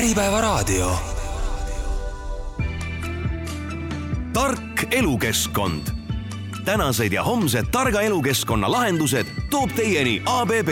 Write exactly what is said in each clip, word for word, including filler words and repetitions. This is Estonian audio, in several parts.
Äripäevaraadio. Tark elukeskkond. Tänased ja homsed targa elukeskkonna lahendused toob teieni A B B.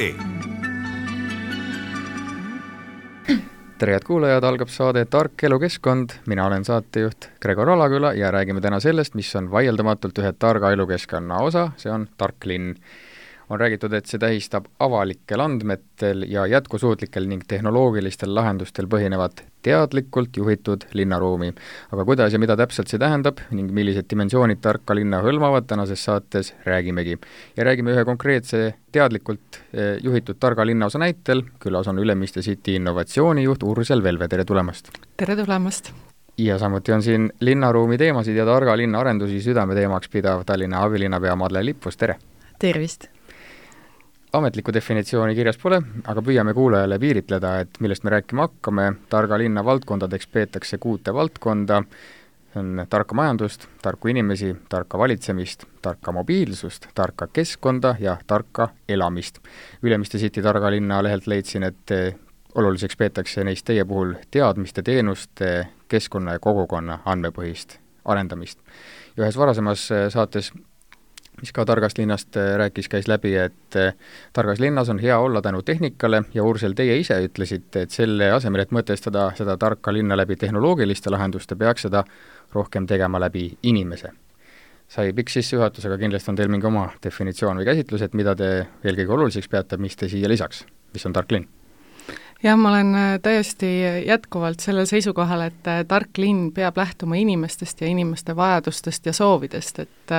Tere head kuulajad, algab saade Tark elukeskkond. Mina olen saatejuht Gregor Alaküla ja räägime täna sellest, mis on vaieldamatult ühe targa elukeskkonna osa, see on tark linn. On räägitud, et see tähistab avalikel andmetel ja jätkusuutlikel ning tehnoloogilistel lahendustel põhinevat teadlikult juhitud linnaruumi. Aga kuidas ja mida täpselt see tähendab ning millised dimensioonid tarka linna hõlmavad, tänases saates räägimegi. Ja räägime ühe konkreetse teadlikult juhitud targa linnaosa näitel. Külas on Ülemiste City innovatsioonijuht Ursel Velve. Tere tulemast! Tere tulemast! Ja samuti on siin linnaruumi teemasid ja targa linna arendusi südame teemaks pidav Tallinna abilinnapea Madle Lippus. Tere! Tervist! Ametlikku definitsiooni kirjas pole, aga püüame kuulajale piiritleda, et millest me rääkima hakkame. Targa linna valdkondadeks peetakse kuute valdkonda, on tarka majandust, tarku inimesi, tarka valitsemist, tarka mobiilsust, tarka keskkonda ja tarka elamist. Ülemiste City targa linna lehelt leidsin, et oluliseks peetakse neist teie puhul teadmiste, teenuste, keskkonna ja kogukonna andmepõhist arendamist. Ja ühes varasemas saates, mis ka targast linnast rääkis, käis läbi, et targas linnas on hea olla tänu tehnikale ja Ursel, teie ise ütlesite, et selle asemel, et mõtestada seda tarka linna läbi tehnoloogiliste lahenduste, peaks seda rohkem tegema läbi inimese. Sai pikk sissejuhatus, aga kindlasti on teil mingi oma definitsioon või käsitlus, et mida te eelkõige oluliseks peate, mis te siia lisaks, mis on tark linn? Jah, ma olen täiesti jätkuvalt sellel seisukohal, et tark linn peab lähtuma inimestest ja inimeste vajadustest ja soovidest, et,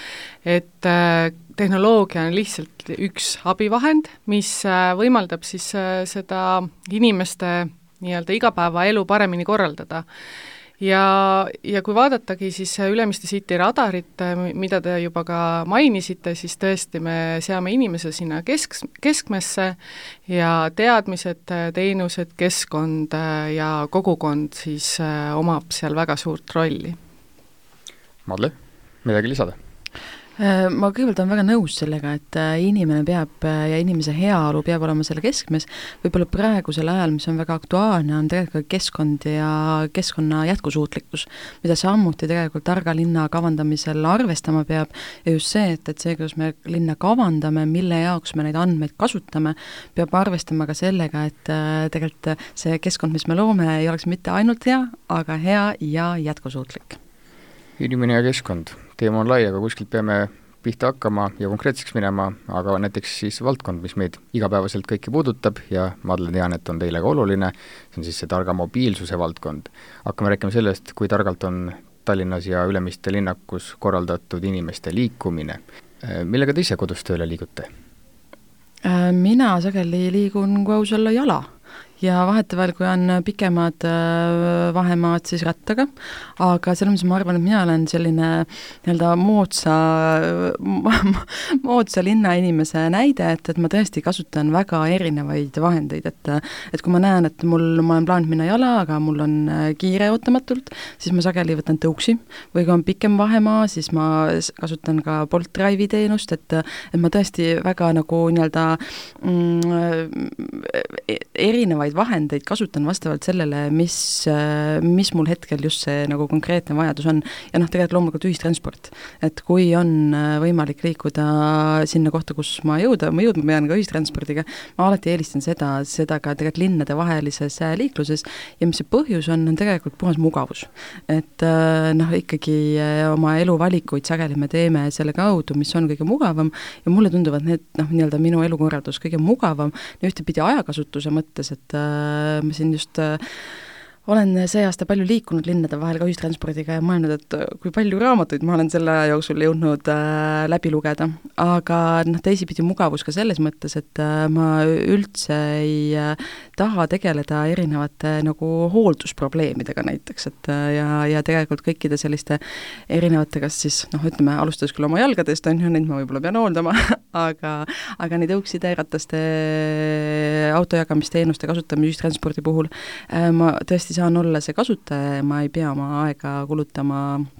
et tehnoloogia on lihtsalt üks abivahend, mis võimaldab siis seda inimeste nii-öelda igapäevaelu paremini korraldada. Ja, ja kui vaadatagi siis Ülemiste City radarit, mida te juba ka mainisite, siis tõesti me seame inimese sinna kesk, keskmesse ja teadmised, teenused, keskkond ja kogukond siis omab seal väga suurt rolli. Madle, midagi lisada? Ma kõigepealt olen väga nõus sellega, et inimene peab ja inimese heaolu peab olema selle keskmes. Võib-olla praegusel ajal, mis on väga aktuaalne, on tegelikult keskkond ja keskkonna jätkusuutlikkus, mida samuti tegelikult targa linna kavandamisel arvestama peab. Ja just see, et, et see, kuidas me linna kavandame, mille jaoks me neid andmeid kasutame, peab arvestama ka sellega, et tegelikult see keskkond, mis me loome, ei oleks mitte ainult hea, aga hea ja jätkusuutlik. Inimene ja keskkond. Teema on lai, aga kuskilt peame pihta hakkama ja konkreetseks minema, aga näiteks siis valdkond, mis meid igapäevaselt kõiki puudutab ja Madle tean, et on teile ka oluline, see on siis see targa mobiilsuse valdkond. Hakkame rääkima sellest, kui targalt on Tallinnas ja Ülemiste linnakus korraldatud inimeste liikumine. Millega te ise kodus tööle liigute? Mina sageli liigun kui aus olla jala. Ja vahetevahel, kui on pikemad vahemaad, siis rattaga, aga selles mõttes ma arvan, et mina olen selline nii-öelda moodsa, moodsa linna inimese näide, et, et ma tõesti kasutan väga erinevaid vahendeid, et, et kui ma näen, et mul, ma olen plaaninud minna jala, aga mul on kiire ootamatult, siis ma sageli võtan tõuksi, või kui on pikem vahemaa, siis ma kasutan ka Bolt Drive'i teenust, et, et ma tõesti väga nagu nii-öelda mm, erinevaid vahendeid kasutan vastavalt sellele, mis, mis mul hetkel just see nagu konkreetne vajadus on. Ja noh, tegelikult loomulikult ühistransport. Et kui on võimalik liikuda sinna kohta, kus ma jõuda, ma jõudma pean ka ühistranspordiga, ma alati eelistan seda, seda ka tegelikult linnade vahelises liikluses ja mis see põhjus on, on tegelikult puhas mugavus. Et noh, ikkagi oma eluvalikuid sageli me teeme selle kaudu, mis on kõige mugavam ja mulle tunduvad need, noh, nii-öelda minu elukorraldus kõige mugavam ja ühtepidi ajakasutuse mõttes, et ma siin just olen see aasta palju liikunud linnade vahel ka ühistranspordiga ja mõelnud, et kui palju raamatuid ma olen selle aja jooksul jõudnud äh, läbi lugeda. Aga noh, teisipidi mugavus ka selles mõttes, et äh, ma üldse ei äh, taha tegeleda erinevate nagu hooldusprobleemidega näiteks, et äh, ja, ja tegelikult kõikide selliste erinevate, kas siis, noh, ütleme, alustades küll oma jalgadest, on ju, neid ma võib-olla pean hooldama, aga, aga neid õukside, rataste, autojagamisteenuste kasutamine ühistranspordi puhul äh, ma tõesti saan olla see kasutaja ja ma ei pea oma aega kulutama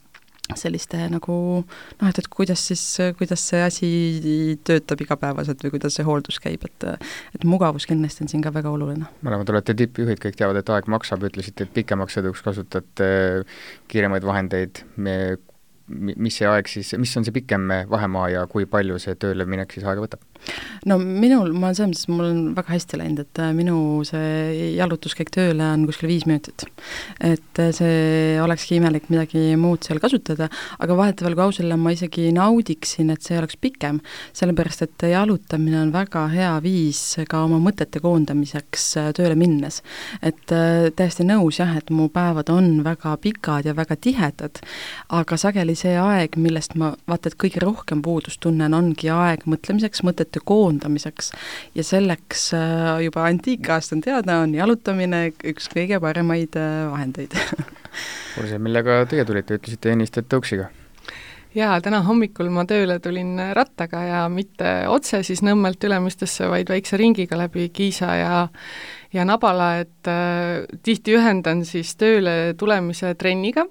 selliste nagu noh, et, et kuidas siis, kuidas see asi töötab igapäevaselt või kuidas see hooldus käib, et et mugavus kindlasti on siin ka väga oluline. mõlemad olete tippjuhid, kõik teavad, et aeg maksab, ütlesite, et pikemaks sõiduks kasutate kiiremaid vahendeid, me mis see aeg siis, mis on see pikem vahemaa ja kui palju see tööle minek siis aega võtab? No minul, ma olen selles mõttes, mul on väga hästi läinud, et minu see jalutuskäik tööle on kuskil viis minutit. Et see olekski imelik midagi muud seal kasutada, aga vahetevahel kui ausõlle ma isegi naudiksin, et see oleks pikem, sellepärast et jalutamine on väga hea viis ka oma mõtete koondamiseks tööle minnes. Et täiesti nõus jah, et mu päevad on väga pikad ja väga tihedad, aga sageli see aeg, millest ma vaata, et kõige rohkem puudust tunnen, ongi aeg mõtlemiseks, mõtete koondamiseks ja selleks juba antiikajast on teada, on jalutamine üks kõige paremaid vahendeid. Urse, millega teie tulite, ütlesite ennist, et tõuksiga? Jaa, täna hommikul ma tööle tulin rattaga ja mitte otse siis Nõmmelt Ülemistesse, vaid väikse ringiga läbi Kiisa ja ja Nabala, et äh, tihti ühendan siis tööle tulemise trenniga,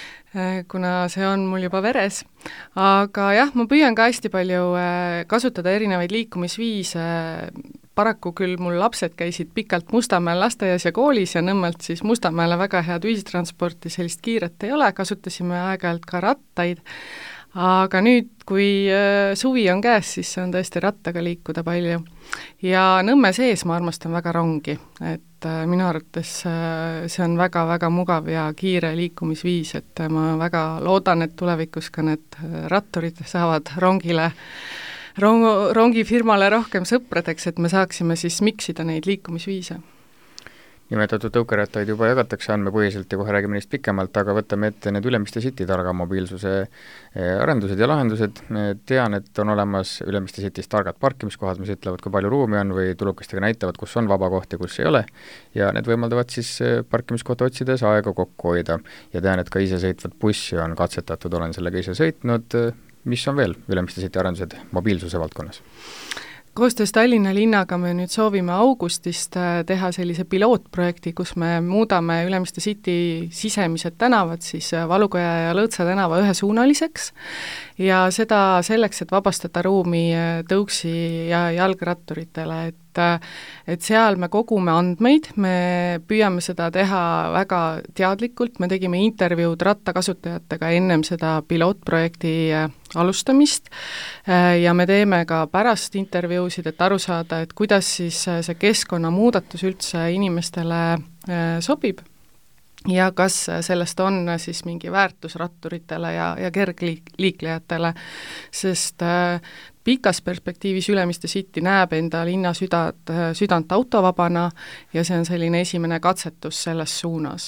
kuna see on mul juba veres, aga jah, ma püüan ka hästi palju kasutada erinevaid liikumisviise, paraku küll mul lapsed käisid pikalt Mustamäel lasteaias ja koolis ja Nõmmelt siis Mustamäele väga head ühistransporti, sellist kiiret ei ole, kasutasime aeg-ajalt ka rattaid, aga nüüd, kui suvi on käes, siis on tõesti rattaga liikuda palju. Ja Nõmme sees ma armastan väga rongi, et minu arvates see on väga-väga mugav ja kiire liikumisviis, et ma väga loodan, et tulevikus ka need ratturid saavad rongile, rong, rongifirmale rohkem sõpradeks, et me saaksime siis miksida neid liikumisviise. Nimetatud tõukerattaid juba jagatakse andmepõhiselt ja kohe räägime neist pikemalt, aga võtame ette need Ülemiste City targa mobiilsuse arendused ja lahendused. Tean, et on olemas Ülemiste City's targad parkimiskohad, mis ütlevad, kui palju ruumi on või tulukestega näitavad, kus on vaba koht ja kus ei ole. Ja need võimaldavad siis parkimiskohta otsides aega kokku hoida. Ja tean, et ka isesõitvat bussi on katsetatud, olen sellega ise sõitnud. Mis on veel Ülemiste City arendused mobiilsuse valdkonnas? Koostöös Tallinna linnaga me nüüd soovime augustist teha sellise pilootprojekti, kus me muudame Ülemiste City sisemised tänavad siis Valukoja ja Lõõtsa tänava ühesuunaliseks ja seda selleks, et vabastada ruumi tõuksi ja jalgratturitele, et et seal me kogume andmeid, me püüame seda teha väga teadlikult, me tegime intervjuud rattakasutajatega ennem seda pilootprojekti alustamist ja me teeme ka pärast intervjuusid, et aru saada, et kuidas siis see keskkonnamuudatus üldse inimestele sobib ja kas sellest on siis mingi väärtus ratturitele ja, ja kergliiklejatele, sest pikas perspektiivis Ülemiste City näeb enda linna südant, südant autovabana ja see on selline esimene katsetus selles suunas.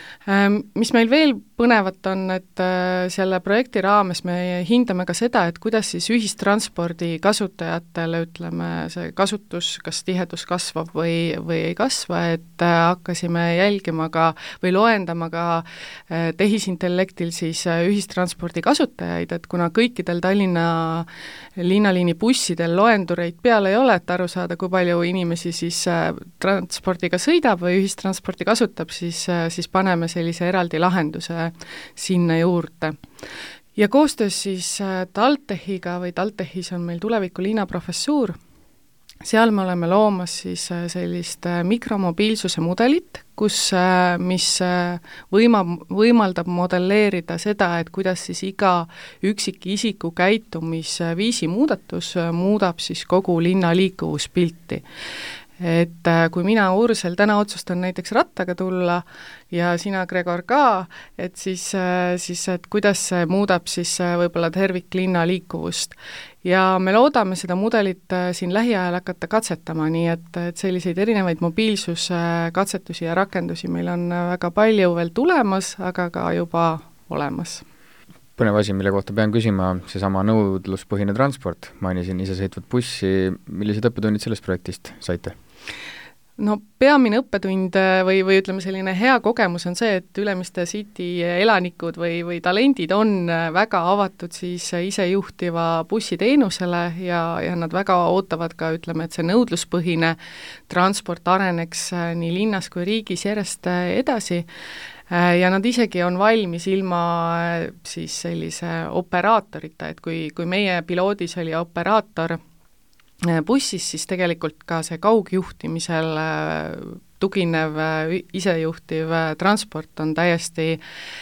Mis meil veel põnevat on, et selle projekti raames me hindame ka seda, et kuidas siis ühistranspordi kasutajatele, ütleme, see kasutus, kas tihedus kasvab või, või ei kasva, et hakkasime jälgima ka või loendama ka tehisintellektil siis ühistranspordi kasutajaid, et kuna kõikidel Tallinna linnaliini bussidel loendureid peal ei ole, et aru saada, kui palju inimesi siis transpordiga sõidab või ühistransporti kasutab, siis, siis paneme sellise eraldi lahenduse sinna juurde. Ja koostöös siis TalTechiga või TalTechis on meil tuleviku linnaprofessuur, seal me oleme loomas siis sellist mikromobiilsuse mudelit, kus, mis võima, võimaldab modelleerida seda, et kuidas siis iga üksikisiku käitumisviisi muudatus muudab siis kogu linna liikuvuspilti. Et kui mina, Ursel, täna otsustan näiteks rattaga tulla ja sina, Gregor, ka, et siis, siis et kuidas see muudab siis võib-olla terviklinna liikuvust. Ja me loodame seda mudelit siin lähiajal hakata katsetama, nii et, et selliseid erinevaid mobiilsuskatsetusi ja rakendusi meil on väga palju veel tulemas, aga ka juba olemas. Põnev asi, mille kohta pean küsima, seesama nõudluspõhine transport, mainisin isesõitvat bussi, millised õppetunnid sellest projektist saite? No peamine õppetund või, või ütleme selline hea kogemus on see, et Ülemiste City elanikud või, või talendid on väga avatud siis isejuhtiva bussiteenusele ja, ja nad väga ootavad ka, ütleme, et see nõudluspõhine transport areneks nii linnas kui riigis järjest edasi. ja nad isegi on valmis ilma siis sellise operaatorita, et kui, kui meie piloodis oli operaator bussis, siis tegelikult ka see kaugjuhtimisel tuginev isejuhtiv transport on täiesti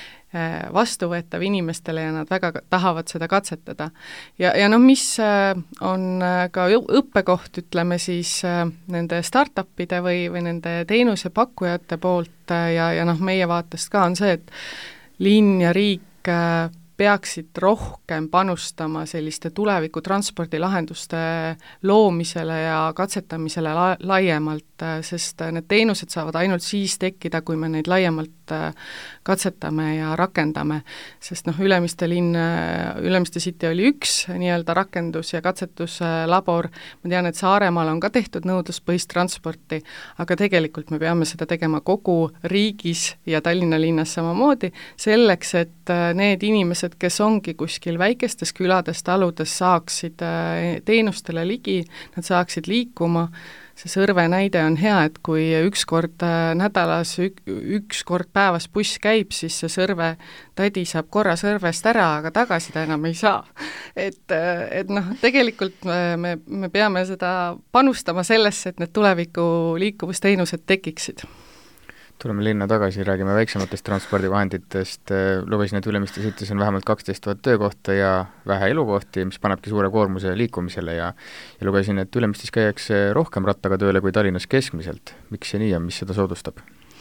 vastuvõetav inimestele ja nad väga tahavad seda katsetada. Ja, ja noh, mis on ka õppekoht, ütleme siis nende startupide või, või nende teenusepakkujate poolt ja, ja noh, meie vaatest ka on see, et linn ja riik peaksid rohkem panustama selliste tuleviku transpordilahenduste loomisele ja katsetamisele la laiemalt, sest need teenused saavad ainult siis tekkida, kui me neid laiemalt katsetame ja rakendame, sest noh, Ülemiste linn, Ülemiste City oli üks nii-öelda rakendus- ja katsetuslabor, ma tean, et Saaremaal on ka tehtud nõudluspõhist transporti, aga tegelikult me peame seda tegema kogu riigis ja Tallinna linnas samamoodi, selleks, et need inimesed, kes ongi kuskil väikestes külades, taludes, saaksid teenustele ligi, nad saaksid liikuma. See Sõrve näide on hea, et kui üks kord nädalas, ük, üks kord päevas buss käib, siis see Sõrve tädi saab korra Sõrvest ära, aga tagasi ta enam ei saa. Et, et noh, tegelikult me, me peame seda panustama sellesse, et need tuleviku liikuvusteenused tekiksid. Tuleme linna tagasi, räägime väiksematest transpordivahenditest, lugesin, et Ülemiste City's on vähemalt kaksteist tuhat töökohta ja vähe elukohti, mis panebki suure koormuse liikumisele ja, ja lugesin, et Ülemistes käiakse rohkem rattaga tööle kui Tallinnas keskmiselt. Miks see nii on, mis seda soodustab?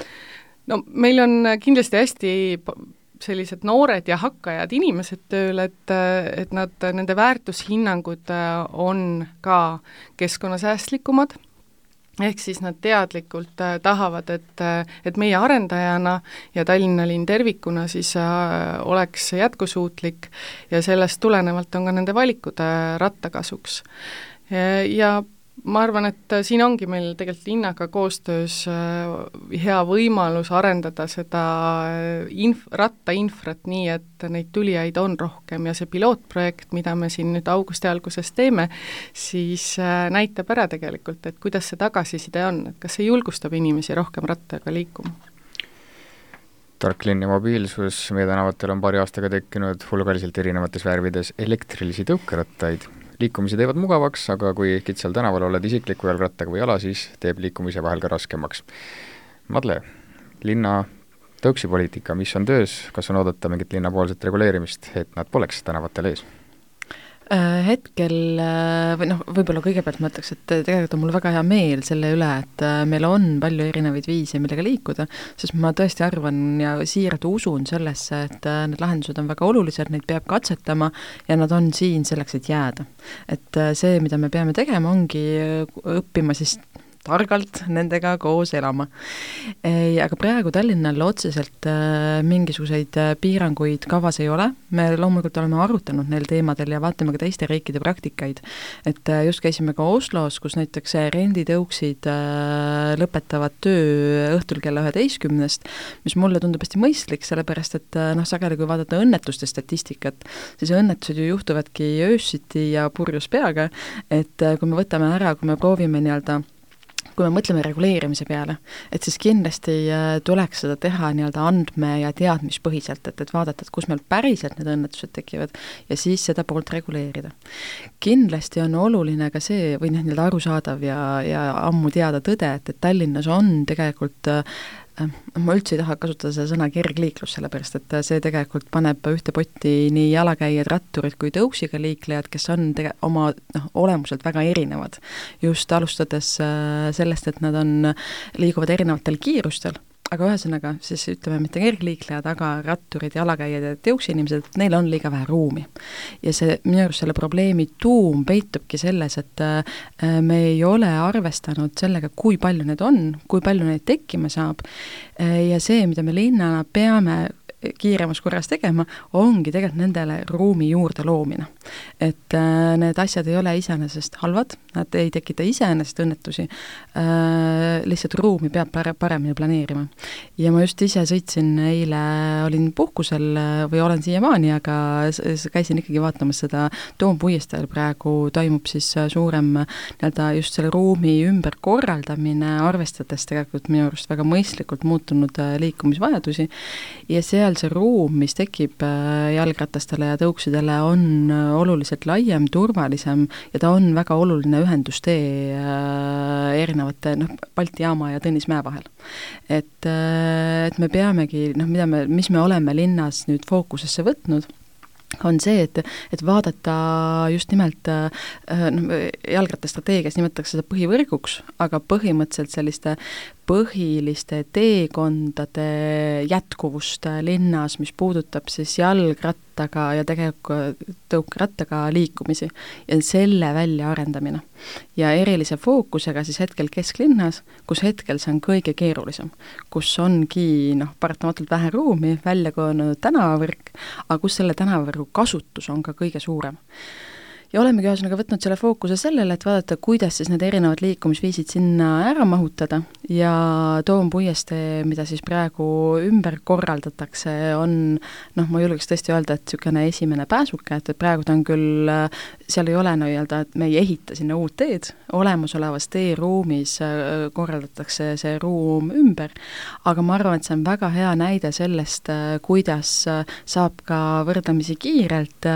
No meil on kindlasti hästi sellised noored ja hakkajad inimesed tööl, et, et nad, nende väärtushinnangud on ka keskkonnasäästlikumad, ehk siis nad teadlikult äh, tahavad, et, et meie arendajana ja Tallinna linn tervikuna siis äh, oleks jätkusuutlik ja sellest tulenevalt on ka nende valikud äh, rattakasuks. Ja ma arvan, et siin ongi meil tegelikult linnaga koostöös hea võimalus arendada seda inf-, rattainfrat nii, et neid tulijaid on rohkem ja see pilootprojekt, mida me siin nüüd augusti alguses teeme, siis näitab ära tegelikult, et kuidas see tagasiside on, et kas see julgustab inimesi rohkem rattaga liikuma. Tark linn ja mobiilsus, meie tänavatel on paari aastaga tekkinud hulgaliselt erinevates värvides elektrilisi tõukerattaid. Liikumise teevad mugavaks, aga kui kitsal tänaval oled isikliku jalgrattaga või jala, siis teeb liikumise vahel ka raskemaks. Madle, linna tõuksipoliitika, mis on töös, kas on oodata mingit linnapoolset reguleerimist, et nad poleks tänavatel ees? Hetkel, või noh, võib-olla kõigepealt ma ütleks, et tegelikult on mul väga hea meel selle üle, et meil on palju erinevaid viise, millega liikuda, sest ma tõesti arvan ja siiralt usun sellesse, et need lahendused on väga olulised, neid peab katsetama ja nad on siin selleks, et jääda. Et see, mida me peame tegema, ongi õppima siis targalt nendega koos elama. Aga praegu Tallinnal otseselt mingisuguseid piiranguid kavas ei ole. Me loomulikult oleme arutanud neil teemadel ja vaatame ka teiste riikide praktikaid. Et just käisime ka Oslos, kus näiteks renditõuksid lõpetavad töö õhtul kella üheteistkümnest, mis mulle tundub hästi mõistlik, sellepärast et noh, sageli kui vaadata õnnetuste statistikat, siis õnnetused ju juhtuvadki öösiti ja purjus peaga, et kui me võtame ära, kui me proovime nii-öelda kui me mõtleme reguleerimise peale, et siis kindlasti tuleks seda teha nii-öelda andme- ja teadmispõhiselt, et, et vaadata, et kus meil päriselt need õnnetused tekivad ja siis seda poolt reguleerida. Kindlasti on oluline ka see, või nii-öelda arusaadav ja, ja ammu teada tõde, et, et Tallinnas on tegelikult ma üldse ei taha kasutada seda sõna kergliiklus, sellepärast et see tegelikult paneb ühte potti nii jalakäijad, ratturid kui tõuksiga liiklejad, kes on tege- oma noh, olemuselt väga erinevad. Just alustades sellest, et nad on, liiguvad erinevatel kiirustel, aga ühesõnaga siis ütleme mitte kergliiklejad, aga ratturid, jalakäijad ja tõuksiinimesed, neil on liiga vähe ruumi. Ja see, minu arust selle probleemi tuum peitubki selles, et me ei ole arvestanud sellega, kui palju need on, kui palju neid tekkima saab ja see, mida me linnana peame kiiremas korras tegema, ongi tegelikult nendele ruumi juurde loomine. Et äh, need asjad ei ole iseenesest halvad, nad ei tekita iseenesest õnnetusi, äh, lihtsalt ruumi peab paremini planeerima. Ja ma just ise sõitsin eile, olin puhkusel või olen siiamaani, aga käisin ikkagi vaatamas seda Toompuiesteel praegu toimub siis suurem nii-öelda just selle ruumi ümberkorraldamine, arvestades tegelikult minu arust väga mõistlikult muutunud liikumisvajadusi ja seal see ruum, mis tekib jalgratastele ja tõuksidele, on oluliselt laiem, turvalisem ja ta on väga oluline ühendustee erinevate noh, Balti jaama ja Tõnismäe vahel. Et, et me peamegi, noh, mida me, mis me oleme linnas nüüd fookusesse võtnud, on see, et, et vaadata just nimelt no, jalgrattastrateegias nimetatakse seda põhivõrguks, aga põhimõtteliselt selliste põhiliste teekondade jätkuvust linnas, mis puudutab siis jalgrattaga ja tegelikult tõukerattaga liikumisi ja selle väljaarendamine. Ja erilise fookusega siis hetkel kesklinnas, kus hetkel see on kõige keerulisem, kus ongi noh, paratamatult vähe ruumi, välja kujunenud tänavavõrk, aga kus selle tänavavõrgu kasutus on ka kõige suurem. Ja olemegi ühesõnaga võtnud selle fookuse sellele, et vaadata, kuidas siis need erinevad liikumisviisid sinna ära mahutada ja Toompuiestee, mida siis praegu ümber korraldatakse, on, noh, ma julgeks tõesti öelda, et niisugune esimene pääsuke, et praegu ta on küll, seal ei ole nii-öelda, et me ei ehita sinna uut teed, olemasolevas teeruumis korraldatakse see ruum ümber, aga ma arvan, et see on väga hea näide sellest, kuidas saab ka võrdlemisi kiirelt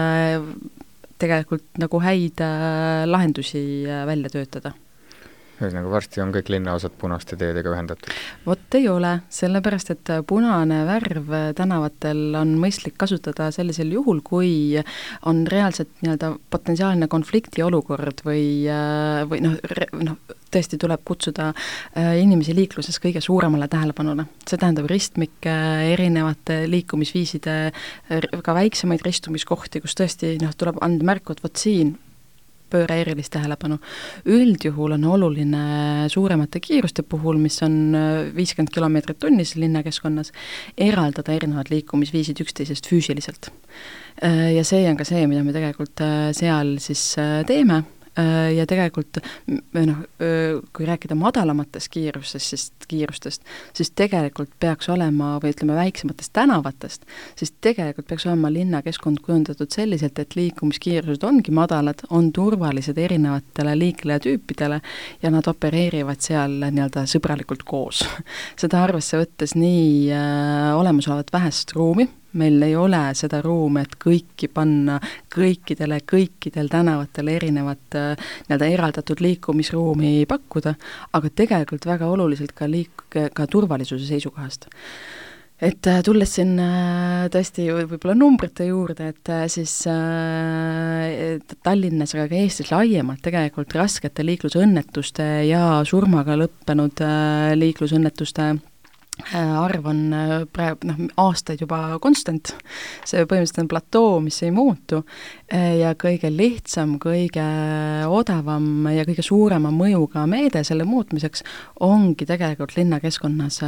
tegelikult nagu häid äh, lahendusi äh, välja töötada. Ühesõnaga varsti on kõik linnaosad punaste teedega ühendatud. Vot ei ole, sellepärast, et punane värv tänavatel on mõistlik kasutada sellisel juhul, kui on reaalselt nii-öelda potentsiaalne konflikti olukord või, või noh, noh, tõesti tuleb kutsuda inimesi liikluses kõige suuremale tähelepanule. See tähendab ristmike, erinevate liikumisviiside, ka väiksemaid ristumiskohti, kus tõesti noh, tuleb anda märku, et vot siin pööra erilist tähelepanu. Üldjuhul on oluline suuremate kiiruste puhul, mis on viiskümmend kilomeetrit tunnis linnakeskkonnas, eraldada erinevad liikumisviisid üksteisest füüsiliselt. Ja see on ka see, mida me tegelikult seal siis teeme. Ja tegelikult, noh, kui rääkida madalamatest kiirustest, siis, kiirustest, siis tegelikult peaks olema, või ütleme väiksematest tänavatest, siis tegelikult peaks olema linnakeskkond kujundatud selliselt, et liikumiskiirused ongi madalad, on turvalised erinevatele liiklejatüüpidele ja nad opereerivad seal nii-öelda sõbralikult koos. Seda arvesse võttes nii äh, olemasolevat vähest ruumi, meil ei ole seda ruumi, et kõiki panna kõikidele, kõikidel tänavatel erinevat nii-öelda eraldatud liikumisruumi pakkuda, aga tegelikult väga oluliselt ka, liik- ka turvalisuse seisukohast. Et tulles siin tõesti võib-olla numbrite juurde, et siis et Tallinnas, aga ka Eestis laiemalt tegelikult raskete liiklusõnnetuste ja surmaga lõppenud liiklusõnnetuste arv on praegu noh, aastaid juba konstant, see põhimõtteliselt on platoo, mis ei muutu ja kõige lihtsam, kõige odavam ja kõige suurema mõjuga meede selle muutmiseks ongi tegelikult linnakeskkonnas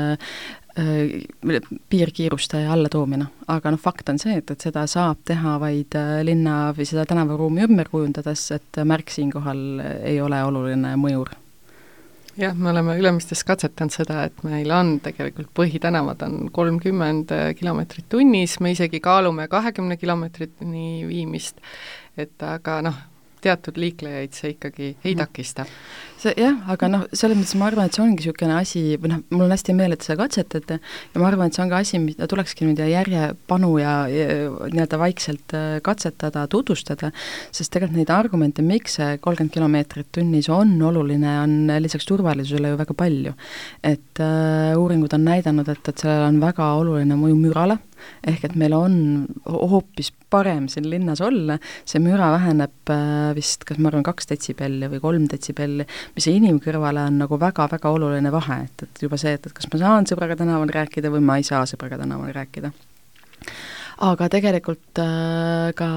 piirkiiruste alla toomine. Aga noh, fakt on see, et, et seda saab teha vaid linna või seda tänavaruumi ümber kujundades, et märk siinkohal ei ole oluline mõjur. Jah, me oleme Ülemistes katsetanud seda, et meil on tegelikult põhitänavad on kolmkümmend kilomeetrit tunnis, me isegi kaalume kahekümne kilomeetrini viimist, et aga noh, teatud liiklejaid see ikkagi ei takista. See, jah, aga noh, selles mõttes ma arvan, et see ongi niisugune asi, või noh, mul on hästi meel, et seda katsetate ja ma arvan, et see on ka asi, mida tulekski nüüd järjepanu ja, ja nii-öelda vaikselt katsetada, tutvustada, sest tegelikult neid argumente, miks see kolmkümmend kilomeetrit tunnis on oluline, on lisaks turvalisusele ju väga palju. Et uh, uuringud on näidanud, et, et sellel on väga oluline mõju mürale, ehk et meil on hoopis parem siin linnas olla, see müra väheneb vist, kas ma arvan, kaks detsibelli või kolm detsibelli, mis inimkõrvale on nagu väga-väga oluline vahe, et, et juba see, et, et kas ma saan sõbraga tänaval rääkida või ma ei saa sõbraga tänaval rääkida. aga tegelikult äh, ka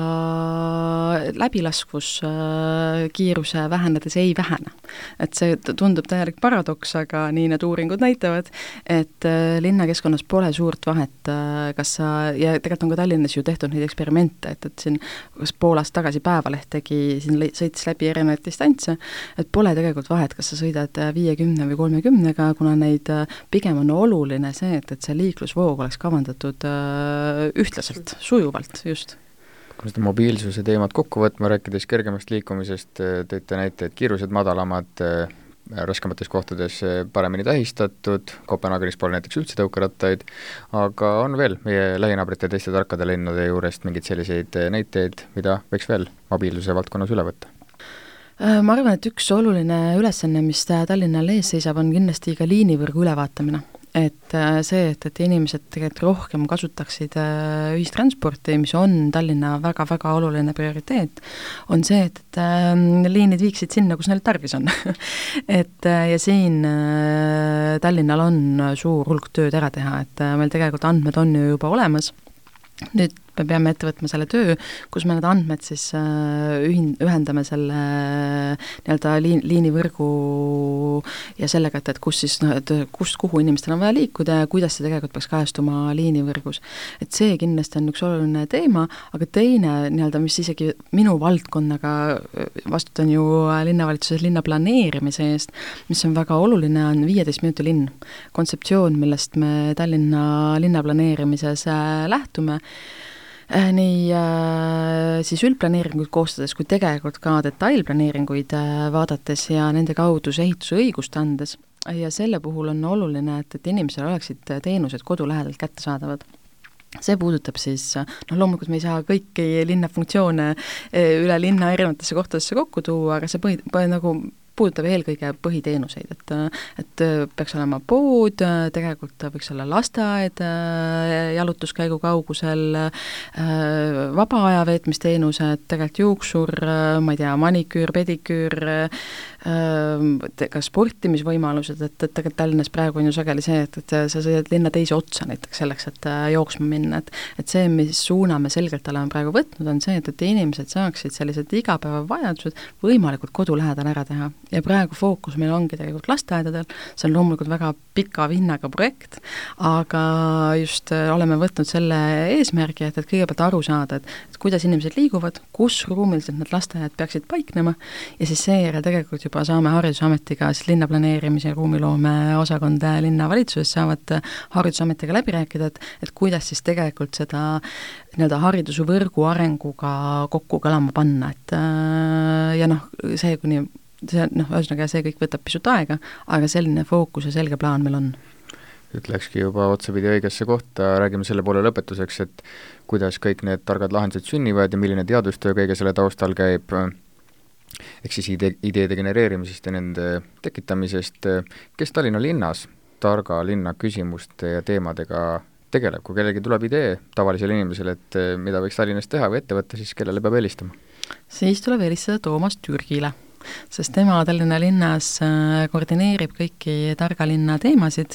läbilaskvus äh, kiiruse vähenedes ei vähene. Et see tundub täielik paradoks, aga nii need uuringud näitavad, et äh, linnakeskkonnas pole suurt vahet, äh, kas sa, ja tegelikult on ka Tallinnas ju tehtud neid eksperimente, et, et siin kas pool aastat tagasi Päevaleht tegi, siin sõitis läbi erinevaid distantse, et pole tegelikult vahet, kas sa sõidad viiekümne või kolmekümnega, kuna neid pigem on oluline see, et, et see liiklusvoog oleks kavandatud äh, ühtlaselt, sujuvalt, just. Kui seda mobiilsuse teemat kokku võtma, rääkides kergemast liikumisest, tõite näite, et kiirused madalamad, raskemates kohtades paremini tähistatud, Kopenhaagenis pole näiteks üldse tõukerattaid, aga on veel meie lähinaabrite teiste tarkade linnade juurest mingeid selliseid näiteid, mida võiks veel mobiilsuse valdkonnas üle võtta? Ma arvan, et üks oluline ülesanne, mis Tallinnal ees seisab, on kindlasti ka liinivõrgu ülevaatamine. Et see, et, et inimesed tegelikult rohkem kasutaksid ühistransporti, mis on Tallinna väga-väga oluline prioriteet, on see, et, et liinid viiksid sinna, kus neil tarvis on. et ja siin Tallinnal on suur hulk tööd ära teha, et meil tegelikult andmed on ju juba olemas. Nüüd me peame ette võtma selle töö, kus me need andmed siis ühin-, ühendame selle nii-öelda liin, liinivõrgu ja sellega, et, et kus siis, et kust, kuhu inimestel on vaja liikuda ja kuidas see tegelikult peaks kajastuma liinivõrgus. Et see kindlasti on üks oluline teema, aga teine nii-öelda, mis isegi minu valdkonnaga vastutan ju linnavalitsuses linna planeerimise eest, mis on väga oluline, on viieteist minuti linn. Kontseptsioon, millest me Tallinna linna planeerimises lähtume, nii äh, siis üldplaneeringuid koostades, kui tegelikult ka detailplaneeringuid äh, vaadates ja nende kaudu see ehituse õigust andes. Ja selle puhul on oluline, et, et inimesel oleksid teenused kodu lähedalt kättesaadavad. See puudutab siis, noh loomulikult me ei saa kõiki linna funktsioone üle linna erinevatesse kohtadesse kokku tuua, aga see põhi, põhi nagu puudutab eelkõige põhiteenuseid, et, et peaks olema pood, tegelikult võiks olla lasteaed, jalutuskäigu kaugusel, vaba aja veetmisteenused, tegelikult juuksur, ma ei tea, maniküür, pediküür, ka sportimisvõimalused, et, et tegelikult Tallinnas praegu on ju sageli see, et, et sa sõidad linna teise otsa näiteks selleks, et jooksma minna, et, et see, mis suuna me selgelt oleme praegu võtnud, on see, et, et inimesed saaksid sellised igapäevavajadused võimalikult kodu lähedal ära teha. Ja praegu fookus meil ongi tegelikult lasteaedadel, see on loomulikult väga pika vinnaga projekt, aga just oleme võtnud selle eesmärgi, et, et kõigepealt aru saada, et, et kuidas inimesed liiguvad, kus ruumiliselt need lasteaiad peaksid paiknema ja siis seejärel tegelikult juba saame Haridusametiga, siis linnaplaneerimise ja ruumiloome osakond linnavalitsuses saavad Haridusametiga läbi rääkida, et, et kuidas siis tegelikult seda nii-öelda haridusvõrgu arenguga kokku kõlama panna, et ja noh, see kuni see, noh, ühesõnaga see kõik võtab pisut aega, aga selline fookus ja selge plaan meil on. Ütlekski juba otsapidi õigesse kohta, räägime selle poole lõpetuseks, et kuidas kõik need targad lahendused sünnivad ja milline teadustöö kõige selle taustal käib, ehk siis ide, ideede genereerimisest ja nende tekitamisest, kes Tallinna linnas targa linna küsimuste ja teemadega tegeleb, kui kellelgi tuleb idee tavalisele inimesele, et mida võiks Tallinnas teha või ette võtta, siis kellele peab helistama? Siis tuleb helistada Toomas Türgile, sest tema Tallinna linnas koordineerib kõiki targa linna teemasid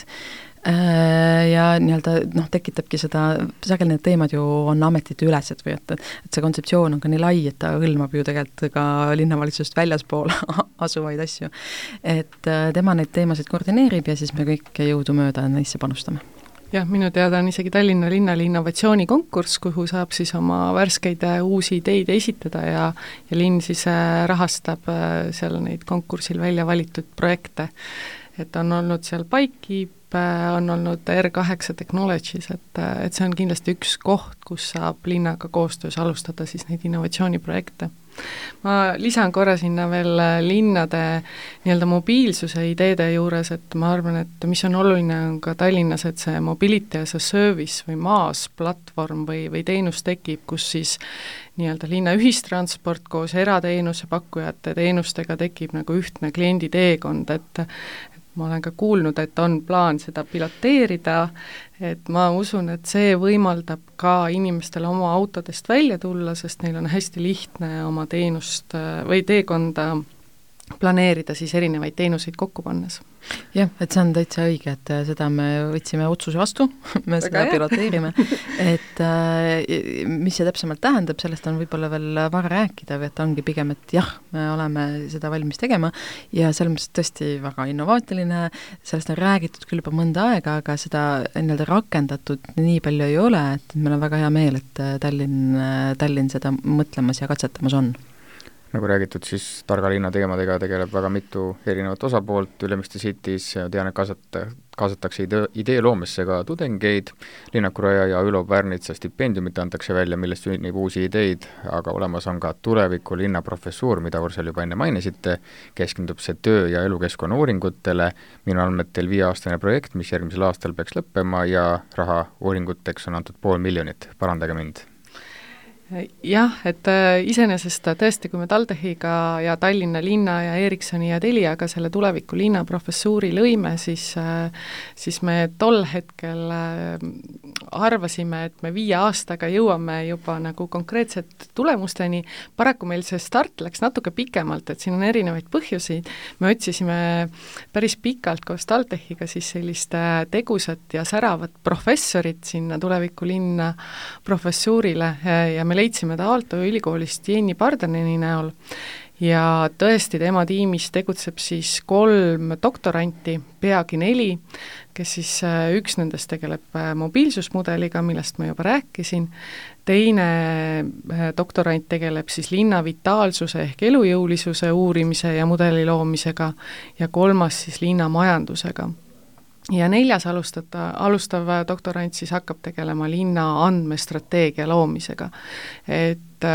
ja nii-öelda noh, tekitabki seda, sageli need teemad ju on ametite ülesed või et, et see kontseptsioon on ka nii lai, et ta hõlmab ju tegelikult ka linnavalitsusest väljaspool asuvaid asju. Et tema neid teemasid koordineerib ja siis me kõik jõudumööda neisse panustame. Jah, minu teada on isegi Tallinna linnale innovatsioonikonkurss, kuhu saab siis oma värskeid uusi ideid esitada ja, ja linn siis rahastab seal neid konkursil välja valitud projekte. Et on olnud seal Bikekeep, on olnud R kaheksa Technologies, et, et see on kindlasti üks koht, kus saab linnaga koostöös alustada siis neid innovatsiooniprojekte. Ma lisan korra sinna veel linnade nii-öelda mobiilsuse ideede juures, et ma arvan, et mis on oluline on ka Tallinnas, et see mobility as a service või maas platvorm või, või teenus tekib, kus siis nii-öelda linna ühistransport koos erateenuse pakkujate teenustega tekib nagu ühtne klienditeekond, et ma olen ka kuulnud, et on plaan seda piloteerida, et ma usun, et see võimaldab ka inimestel oma autodest välja tulla, sest neil on hästi lihtne oma teenust või teekonda planeerida siis erinevaid teenuseid kokku pannes. Jah, et see on täitsa õige, et seda me võtsime otsuse vastu, me seda piloteerime, et mis see täpsemalt tähendab, sellest on võib-olla veel vara rääkida, või et ongi pigem, et jah, me oleme seda valmis tegema ja selles mõttes tõesti väga innovaatiline, sellest on räägitud küll juba mõnda aega, aga seda nii-öelda rakendatud nii palju ei ole, et meil on väga hea meel, et Tallinn, Tallinn seda mõtlemas ja katsetamas on. Nagu räägitud, siis targa linna teemadega tegeleb väga mitu erinevat osapoolt, Ülemiste City's tean, et kaasata, kaasatakse idee, idee loomesse ka tudengeid, Linnaku Raja ja Ülo Pärnitsa stipendiumit antakse välja, millest sünnib uusi ideid, aga olemas on ka tuleviku linna professuur, mida Ursel juba enne mainisite, keskendub see töö- ja elukeskkonna uuringutele, minu andmetel viieaastane projekt, mis järgmisel aastal peaks lõppema ja raha uuringuteks on antud pool miljonit, parandage mind. Jah, et äh, iseenesest tõesti, kui me TalTechiga ja Tallinna linna ja Ericssoni ja Teliaga selle tuleviku linna professuuri lõime, siis, äh, siis me tol hetkel äh, arvasime, et me viie aastaga jõuame juba nagu konkreetset tulemusteni. Paraku meil see start läks natuke pikemalt, et siin on erinevaid põhjuseid. Me otsisime päris pikalt koos TalTechiga siis sellist tegusat ja säravat professorit sinna tuleviku linna professuurile ja me leidsime ta Aalto ülikoolist Jenny Pardaneni näol ja tõesti tema tiimis tegutseb siis kolm doktoranti, peagi neli, kes siis üks nendest tegeleb mobiilsusmudeliga, millest ma juba rääkisin, teine doktorant tegeleb siis linna vitaalsuse ehk elujõulisuse uurimise ja mudeli loomisega ja kolmas siis linna majandusega. Ja neljas alustata, alustav doktorant siis hakkab tegelema linna andmestrateegia loomisega. Et,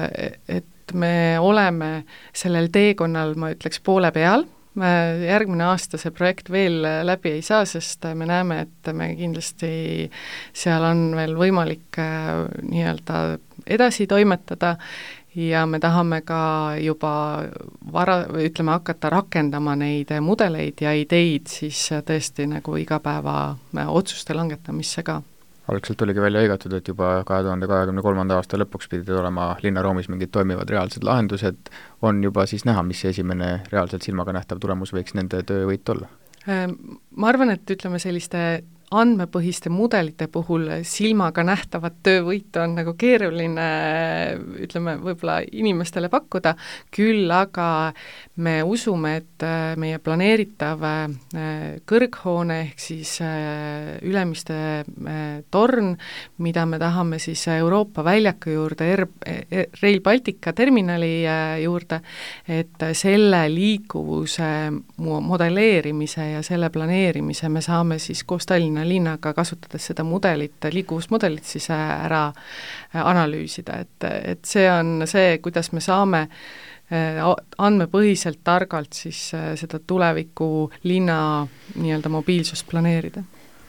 et me oleme sellel teekonnal, ma ütleks, poole peal. Järgmine aasta see projekt veel läbi ei saa, sest me näeme, et me kindlasti seal on veel võimalik nii-öelda edasi toimetada ja me tahame ka juba vara, ütleme, hakata rakendama neid mudeleid ja ideid siis tõesti nagu igapäeva otsuste langetamisse ka. Algselt oligi välja hõigatud, et juba kahe tuhande kahekümne kolmanda aasta lõpuks pidid olema linnaroomis mingid toimivad reaalsed lahendused, on juba siis näha, mis see esimene reaalselt silmaga nähtav tulemus võiks nende töövõit olla? Ma arvan, et ütleme selliste andmepõhiste mudelite puhul silmaga nähtavat töövõitu on nagu keeruline, ütleme, võib-olla inimestele pakkuda, küll aga me usume, et meie planeeritav kõrghoone ehk siis Ülemiste torn, mida me tahame siis Euroopa väljaku juurde, Rail Baltica terminali juurde, et selle liikuvuse modelleerimise ja selle planeerimise me saame siis koos Tallinna linnaga kasutades seda mudelit, liikuvusmudelit siis ära analüüsida, et, et see on see, kuidas me saame andmepõhiselt targalt siis seda tuleviku linna nii-öelda mobiilsust planeerida.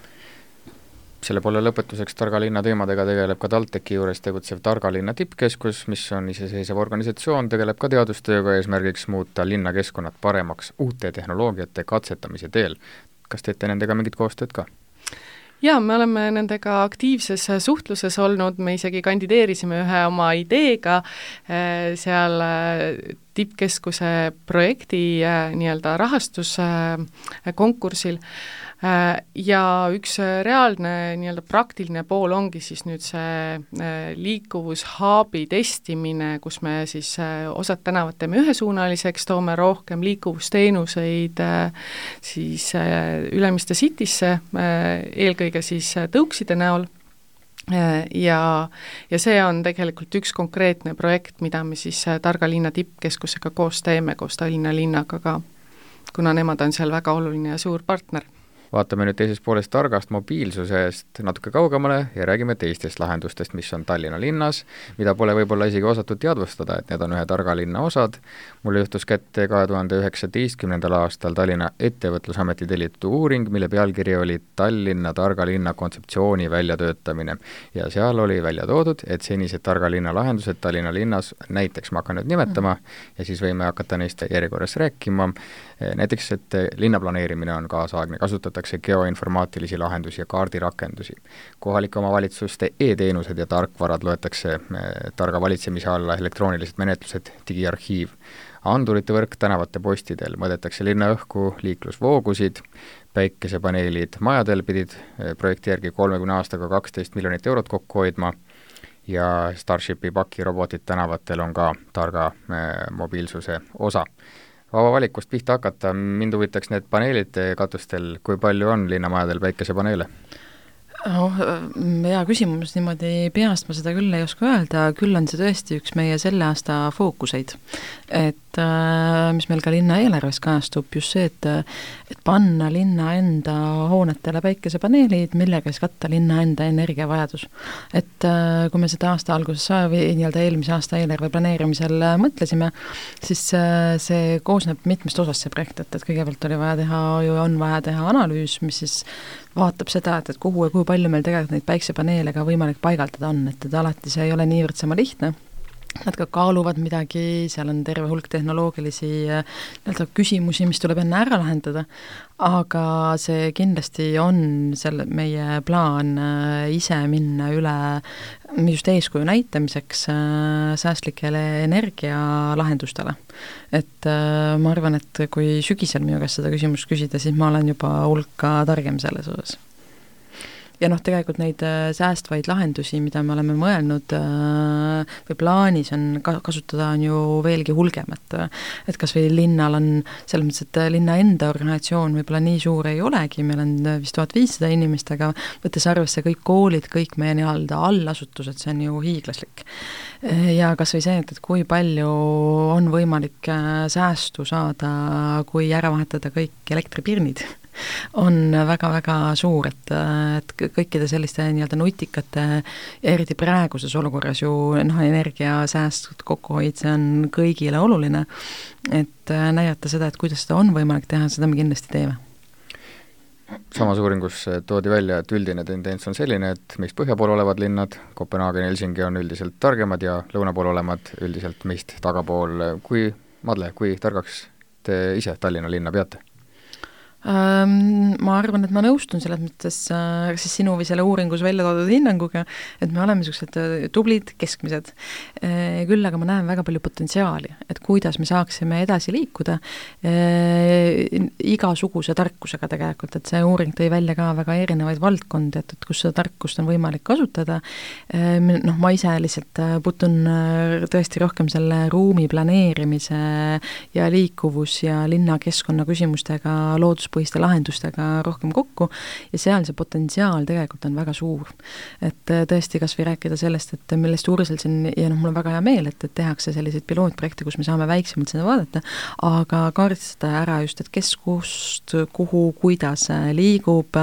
Selle poole lõpetuseks targa linna teemadega tegeleb ka TalTechi juures tegutsev Targa linna tippkeskus, mis on iseseisev organisatsioon, tegeleb ka teadustööga eesmärgiks muuta linnakeskkonnad paremaks uute tehnoloogiate katsetamise teel. Kas teete nendega mingit koostööd ka? Jaa, me oleme nendega aktiivses suhtluses olnud, me isegi kandideerisime ühe oma ideega seal tippkeskuse projekti nii-öelda rahastuskonkursil ja üks reaalne nii-öelda praktiline pool ongi siis nüüd see liikuvushaabi testimine, kus me siis osad tänavad teeme ühesuunaliseks, toome rohkem liikuvusteenuseid siis Ülemiste Citysse, eelkõige siis tõukside näol. Ja, ja see on tegelikult üks konkreetne projekt, mida me siis Targa linna tippkeskusega koos teeme, koos Tallinna linnaga ka, kuna nemad on seal väga oluline ja suur partner. Vaatame nüüd teises poolest targast mobiilsusest natuke kaugemale ja räägime teistest lahendustest, mis on Tallinna linnas, mida pole võib-olla isegi osatud teadvustada, et need on ühe targa linna osad. Mulle juhtus kätte kahe tuhande üheksateistkümnendal aastal Tallinna ettevõtlusameti tellitud uuring, mille pealkiri oli Tallinna targa linna kontseptsiooni väljatöötamine. Ja seal oli välja toodud, et senised targa linna lahendused Tallinna linnas, näiteks ma hakkan nüüd nimetama ja siis võime hakata neist järjekorras rääkima. Näiteks, et linnaplaneerimine on kaasaegne, kasutatakse arendatakse geoinformaatilisi lahendusi ja kaardirakendusi. Kohalike omavalitsuste e-teenused ja tarkvarad loetakse targa valitsemise alla elektroonilised menetlused, digiarhiiv. Andurite võrk tänavate postidel, mõõdetakse linnaõhku, liiklusvoogusid, päikesepaneelid majadel pidid projekti järgi kolmekümne aastaga kaksteist miljonit eurot kokku hoidma ja Starshipi pakirobotid tänavatel on ka targa mobiilsuse osa. Vaba valikust pihta hakata, mind huvitaks need paneelid katustel, kui palju on linnamajadel päikesepaneele? Oh, hea küsimus, niimoodi peast ma seda küll ei oska öelda, küll on see tõesti üks meie selle aasta fookuseid. Et mis meil ka linna eelarves kajastub just see, et, et panna linna enda hoonetele päikesepaneelid, millega siis katta linna enda energiavajadus. Et kui me seda aasta alguses või nii-öelda eelmise aasta eelarve planeerimisel mõtlesime, siis see koosneb mitmest osast see projekt, et, et kõigepealt oli vaja teha, ju on vaja teha analüüs, mis siis vaatab seda, et, et kuhu ja kui palju meil tegelikult neid päiksepaneele ka võimalik paigaldada on, et, et alati see ei ole niivõrd sama lihtne. Nad ka kaaluvad midagi, seal on terve hulk tehnoloogilisi nii-öelda küsimusi, mis tuleb enne ära lahendada, aga see kindlasti on selle meie plaan ise minna üle just eeskuju näitamiseks säästlikele energialahendustele. Et ma arvan, et kui sügisel minu käest seda küsimust küsida, siis ma olen juba hulka targem selles osas. Ja noh, tegelikult neid säästvaid lahendusi, mida me oleme mõelnud või plaanis on kasutada, on ju veelgi hulgem, et, et kas või linnal on selles mõttes, et linna enda organisatsioon võib-olla nii suur ei olegi, meil on vist tuhat viissada inimest, aga võttes arvesse kõik koolid, kõik meie nii-öelda allasutused, see on ju hiiglaslik. Ja kas või see, et, et kui palju on võimalik säästu saada, kui ära vahetada kõik elektripirnid, on väga-väga suur, et, et kõikide selliste nii-öelda nutikate, eriti praeguses olukorras ju noh, energiasääst kokkuhoid, see on kõigile oluline, et näidata seda, et kuidas seda on võimalik teha, seda me kindlasti teeme. Samas uuringus toodi välja, et üldine tendents on selline, et meist põhja pool olevad linnad, Kopenhaagen ja Helsingi on üldiselt targemad ja lõuna pool olemad üldiselt meist tagapool. Kui, Madle, kui targaks te ise Tallinna linna peate? Ma arvan, et ma nõustun selles mõttes siis sinu või selle uuringus välja toodud hinnanguga, et me oleme sellised tublid keskmised. Küll aga ma näen väga palju potentsiaali, et kuidas me saaksime edasi liikuda igasuguse tarkusega tegelikult, et see uuring tõi välja ka väga erinevaid valdkondi, et, et kus seda tarkust on võimalik kasutada. Noh, ma ise lihtsalt putun tõesti rohkem selle ruumi planeerimise ja liikuvus ja linnakeskkonna küsimustega loodus põhiste lahendustega rohkem kokku ja seal see potentsiaal tegelikult on väga suur. Et tõesti kas või rääkida sellest, et millest uurisel siin, ja noh, mul on väga hea meel, et, et tehakse selliseid pilootprojekte, kus me saame väiksemalt seda vaadata, aga kaardistada ära just, et kes kust, kuhu, kuidas liigub.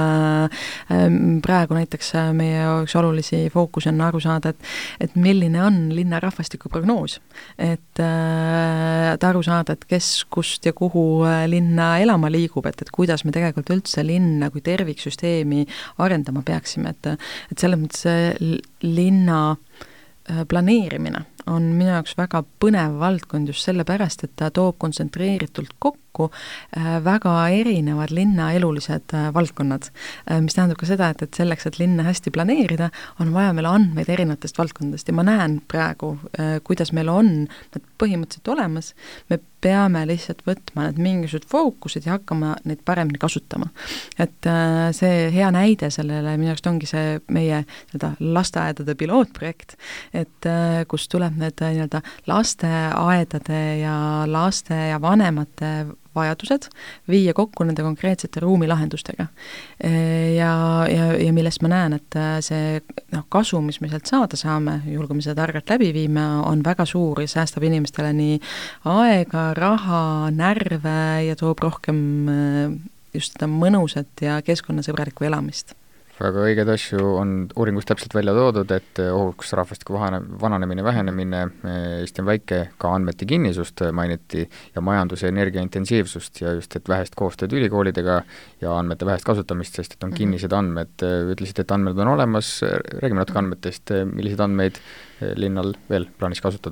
Praegu näiteks meie üks olulisi fookusi on aru saada, et, et milline on linna rahvastiku prognoos. Et, et aru saada, et kes kust ja kuhu linna elama liigub, et, et kuidas me tegelikult üldse linna kui terviksüsteemi arendama peaksime, et, et selles mõttes linna planeerimine on minu jaoks väga põnev valdkond just sellepärast, et ta toob kontsentreeritult kokku väga erinevad linna elulised valdkonnad, mis tähendab ka seda, et, et selleks, et linna hästi planeerida, on vaja meil andmeid erinevatest valdkondadest ja ma näen praegu, kuidas meil on need põhimõtteliselt olemas, me peame lihtsalt võtma need mingisugused fookused ja hakkama neid paremini kasutama. Et see hea näide sellele minu jaoks ongi see meie lasteaedade pilootprojekt, et kus tuleb need nii-öelda lasteaedade ja laste ja vanemate vajadused viia kokku nende konkreetsete ruumilahendustega. Ja, ja, ja millest ma näen, et see no, kasu, mis me sealt saada saame, juhul kui me seda targalt läbi viime, on väga suur ja säästab inimestele nii aega, raha, närve ja toob rohkem just seda mõnusat ja keskkonnasõbralikku elamist. Väga õiged asju on uuringus täpselt välja toodud, et ohuks rahvastiku vananemine, vähenemine, Eesti on väike, ka andmete kinnisust mainiti ja majanduse energiaintensiivsust ja just, et vähest koostööd ülikoolidega ja andmete vähest kasutamist, sest et on kinnised andmed. Ütlesid, et andmed on olemas, räägime natuke andmetest, milliseid andmeid linnal veel plaanis kasutada?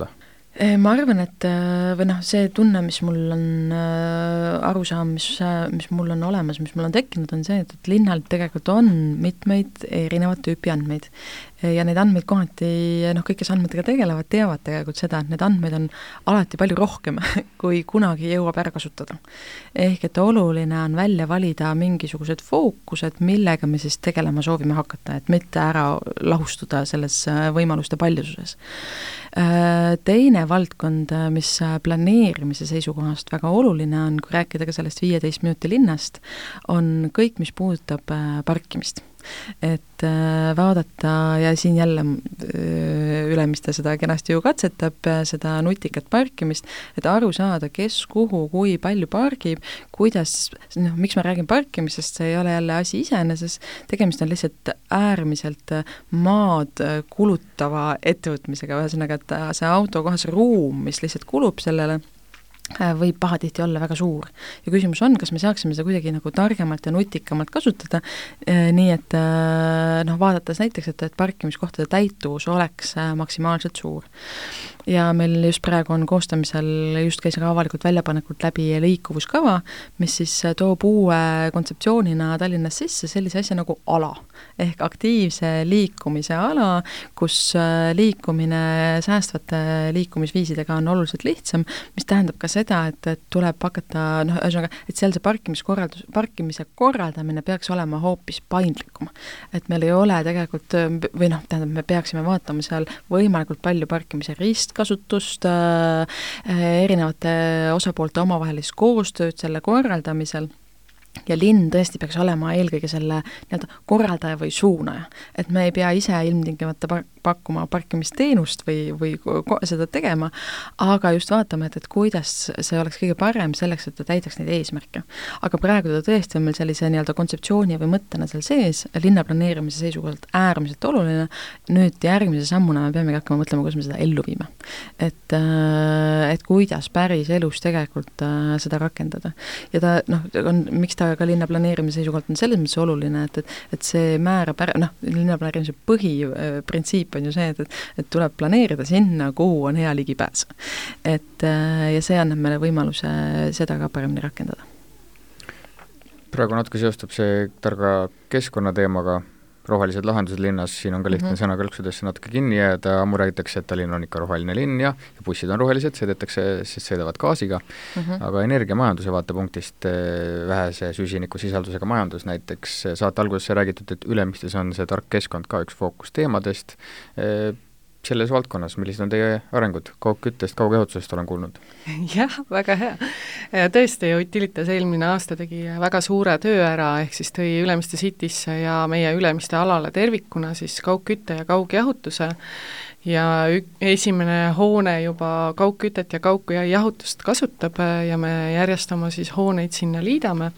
Ma arvan, et või noh, see tunne, mis mul on arusaam, mis, mis mul on olemas, mis mul on tekkinud, on see, et, et linnal tegelikult on mitmeid erinevat tüüpi andmeid. Ja neid andmeid kohati, noh, kõik, kes andmetega tegelevad, teavad tegelikult seda, et need andmeid on alati palju rohkem, kui kunagi jõuab ära kasutada. Ehk et oluline on välja valida mingisugused fookused, millega me siis tegelema soovime hakata, et mitte ära lahustuda selles võimaluste paljususes. Teine valdkond, mis planeerimise seisukohast väga oluline on, kui rääkida ka sellest viieteist minuti linnast, on kõik, mis puudutab parkimist. Et vaadata ja siin jälle Ülemiste seda kenasti ju katsetab, seda nutikat parkimist, et aru saada, kes kuhu, kui palju pargib, kuidas, noh, miks ma räägin parkimisest, see ei ole jälle asi iseeneses, tegemist on lihtsalt äärmiselt maad kulutava ettevõtmisega, ühesõnaga, et see autokohas ruum, mis lihtsalt kulub sellele, võib pahatihti olla väga suur. Ja küsimus on, kas me saaksime seda kuidagi nagu targemalt ja nutikamalt kasutada, nii et noh, vaadates näiteks, et, et parkimiskohtade täituvus oleks maksimaalselt suur. Ja meil just praegu on koostamisel, just käis ka avalikult väljapanekult läbi liikuvuskava, mis siis toob uue kontseptsioonina Tallinnas sisse sellise asja nagu ala, ehk aktiivse liikumise ala, kus liikumine säästvate liikumisviisidega on oluliselt lihtsam, mis tähendab ka seda, et, et tuleb hakata, noh, ühesõnaga, et seal see parkimiskorraldus, parkimise korraldamine peaks olema hoopis paindlikum. Et meil ei ole tegelikult, või noh, tähendab, me peaksime vaatama seal võimalikult palju parkimise ristkasutust, äh, erinevate osapoolte omavahelist koostööd selle korraldamisel, ja linn tõesti peaks olema eelkõige selle nii-öelda korraldaja või suunaja. Et me ei pea ise ilmtingimata par- pakkuma parkimisteenust või, või ko- seda tegema, aga just vaatame, et, et kuidas see oleks kõige parem selleks, et ta täidaks neid eesmärke. Aga praegu ta tõesti on meil sellise nii-öelda kontseptsiooni või mõttena seal sees, linnaplaneerimise seisukohalt äärmiselt oluline. Nüüd järgmise sammuna me peamegi hakkama mõtlema, kuidas me seda ellu viime. Et, et kuidas päris elus tegelikult seda rakendada. Ja ta, noh, on, miks ta ka linnaplaneerimise seisukohalt on selles mõttes oluline, et, et, et see määrab ära, noh, linnaplaneerimise põhiprintsiip on ju see, et, et tuleb planeerida sinna, kuhu on hea ligipääs. Et, ja see annab meile võimaluse seda ka paremini rakendada. Praegu natuke seostub see targa keskkonnateemaga, rohelised lahendused linnas, siin on ka lihtne mm -hmm. sõnakõlksudesse natuke kinni jääda, ammu räägitakse, et Tallinn on ikka roheline linn ja, ja bussid on rohelised, sõidetakse, sest sõidavad gaasiga, mm -hmm. aga energiamajanduse vaatepunktist vähese süsinikusisaldusega majandus näiteks, saate alguses räägitud, et Ülemistes on see tark keskkond ka üks fookusteemadest, selles valdkonnas, millised on teie arengud? Kaugküttest, kaugejahutusest olen kuulnud. Jah, väga hea. Tõesti, Utilitas eelmine aasta tegi väga suure töö ära, ehk siis tõi Ülemiste Citysse ja meie Ülemiste alale tervikuna siis kaugkütte ja kaugjahutuse ja ük- esimene hoone juba kaugkütet ja kaugjahutust kasutab ja me järjest oma siis hooneid sinna liidame,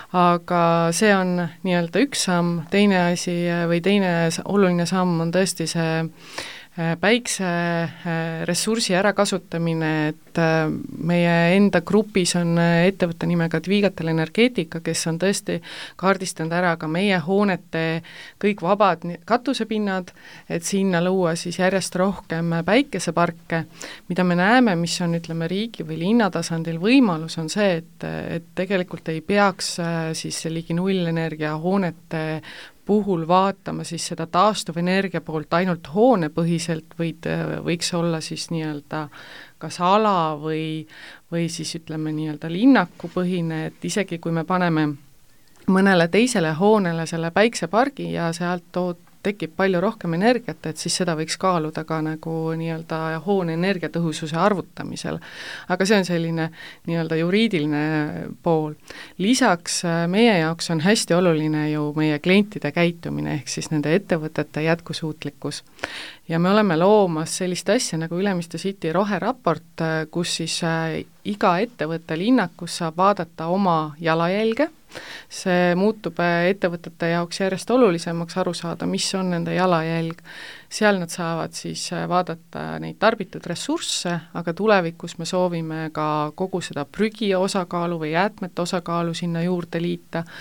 aga see on nii-öelda üks samm, teine asi või teine oluline samm on tõesti see päikse ressursi ärakasutamine, et meie enda grupis on ettevõtte nimega Dvigatel Energeetika, kes on tõesti kaardistanud ära ka meie hoonete kõik vabad katusepinnad, et sinna luua siis järjest rohkem päikeseparke, mida me näeme, mis on, ütleme, riigi või linnatasandil võimalus, on see, et, et tegelikult ei peaks siis ligi nullenergia hoonete puhul vaatama siis seda taastuvenergia poolt ainult hoonepõhiselt, võid, võiks olla siis nii-öelda kas ala või, või siis ütleme nii-öelda linnakupõhine, et isegi kui me paneme mõnele teisele hoonele selle päiksepargi ja sealt tood, tekib palju rohkem energiat, et siis seda võiks kaaluda ka nagu nii-öelda hoone energiatõhususe arvutamisel. Aga see on selline nii-öelda juriidiline pool. Lisaks meie jaoks on hästi oluline ju meie klientide käitumine, ehk siis nende ettevõtete jätkusuutlikkus. Ja me oleme loomas sellist asja nagu Ülemiste City roheraport, kus siis iga ettevõtte linnakus saab vaadata oma jalajälge. See muutub ettevõtete jaoks järjest olulisemaks aru saada, mis on nende jalajälg. Seal nad saavad siis vaadata neid tarbitud ressursse, aga tulevikus me soovime ka kogu seda prügi osakaalu või jäätmete osakaalu sinna juurde liita.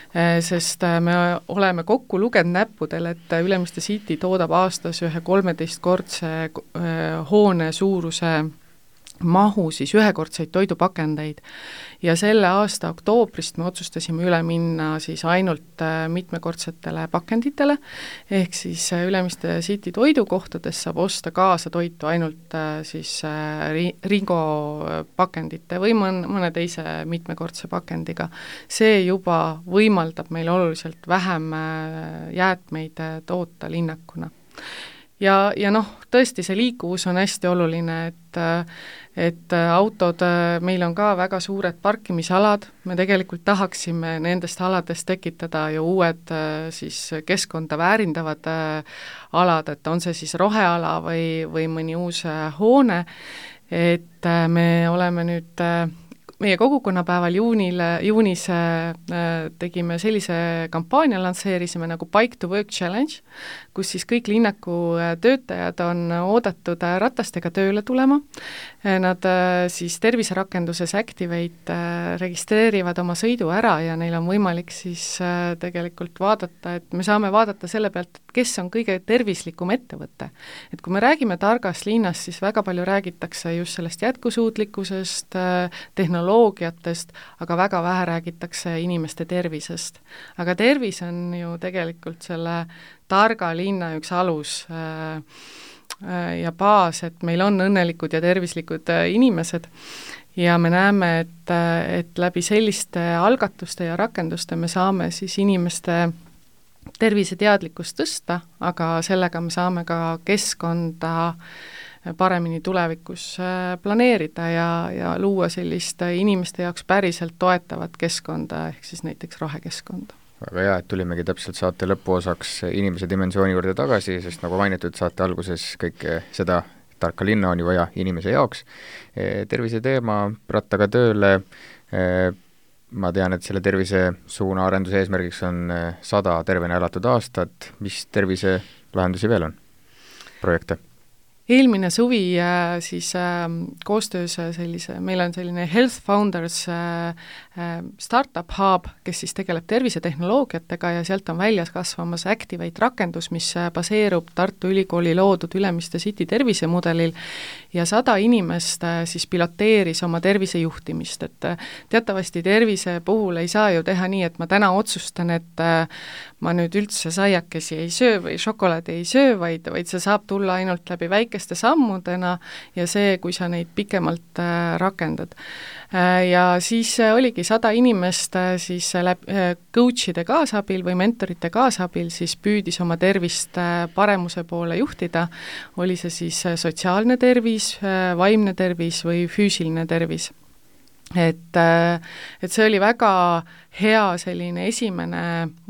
sest me oleme kokku lugenud näppudel, et Ülemiste City toodab aastas ühe kolmeteistkordse hoone suuruse mahu siis ühekordseid toidupakendeid ja selle aasta oktoobrist me otsustasime üle minna siis ainult mitmekordsetele pakenditele, ehk siis Ülemiste City toidukohtades saab osta kaasa toitu ainult siis Ringo pakendite või mõne teise mitmekordse pakendiga. See juba võimaldab meil oluliselt vähem jäätmeid toota linnakuna. Ja, ja noh, tõesti see liikuvus on hästi oluline, et, et autod, meil on ka väga suured parkimisalad, me tegelikult tahaksime nendest aladest tekitada ju uued siis keskkonda väärindavad alad, et on see siis roheala või, või mõni uus hoone, et me oleme nüüd meie kogukonnapäeval juunil, juunis äh, tegime sellise kampaania, lansseerisime nagu Bike to Work Challenge, kus siis kõik linnaku töötajad on oodatud ratastega tööle tulema. Nad äh, siis terviserakenduses Activate äh, registreerivad oma sõidu ära ja neil on võimalik siis äh, tegelikult vaadata, et me saame vaadata selle pealt, et kes on kõige tervislikum ettevõte. Et kui me räägime targast linnast, siis väga palju räägitakse just sellest jätkusuutlikkusest, äh, tehnoloogiatest, aga väga vähe räägitakse inimeste tervisest. Aga tervis on ju tegelikult selle targa linna üks alus äh, äh, ja baas, et meil on õnnelikud ja tervislikud äh, inimesed ja me näeme, et, et läbi selliste algatuste ja rakenduste me saame siis inimeste terviseteadlikkust tõsta, aga sellega me saame ka keskkonda paremini tulevikus planeerida ja, ja luua sellist inimeste jaoks päriselt toetavat keskkonda, ehk siis näiteks rohekeskkonda. Väga hea, et tulimegi täpselt saate lõpuosaks inimese dimensiooni juurde tagasi, sest nagu mainitud saate alguses kõike seda tarka linna on ju vaja inimese jaoks. Tervise teema rattaga tööle, ma tean, et selle tervise suuna arenduse eesmärgiks on sada tervena elatud aastat, mis tervise lahendusi veel on, projekte? Eelmine suvi äh, siis äh, koostöös sellise, meil on selline Health Founders äh, äh, startup hub, kes siis tegeleb tervisetehnoloogiatega ja sealt on väljas kasvamas Activate rakendus, mis äh, baseerub Tartu Ülikooli loodud Ülemiste City tervisemudelil ja sada inimest äh, siis piloteeris oma tervisejuhtimist, et äh, teatavasti tervise puhul ei saa ju teha nii, et ma täna otsustan, et äh, ma nüüd üldse saiakesi ei söö või šokolaadi ei söö, vaid, vaid see saab tulla ainult läbi väike sammudena ja see, kui sa neid pikemalt äh, rakendad. Äh, ja siis äh, oligi sada inimest äh, siis läb, äh, coachide kaasabil või mentorite kaasabil siis püüdis oma tervist äh, paremuse poole juhtida, oli see siis äh, sotsiaalne tervis, äh, vaimne tervis või füüsiline tervis. Et, et see oli väga hea selline esimene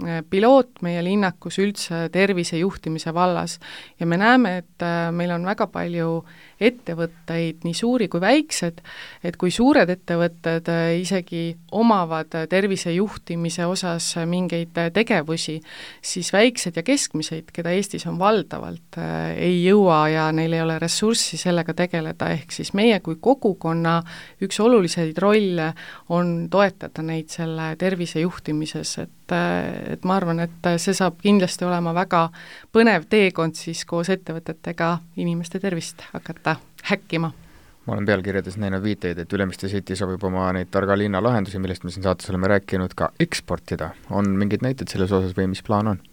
piloot meie linnakus üldse tervise juhtimise vallas ja me näeme, et meil on väga palju ettevõtteid, nii suuri kui väiksed, et kui suured ettevõtted isegi omavad tervise juhtimise osas mingeid tegevusi, siis väiksed ja keskmiseid, keda Eestis on valdavalt, ei jõua ja neil ei ole ressurssi sellega tegeleda, ehk siis meie kui kogukonna üks oluliseid rolle on toetada neid selle tervise juhtimises, et, et ma arvan, et see saab kindlasti olema väga põnev teekond siis koos ettevõtetega inimeste tervist hakata häkkima. Ma olen pealkirjades näinud viiteid, et Ülemiste City sobib oma neid targa linna lahendusi, millest me siin saates oleme rääkinud, ka eksportida. On mingid näited selles osas või mis plaan on?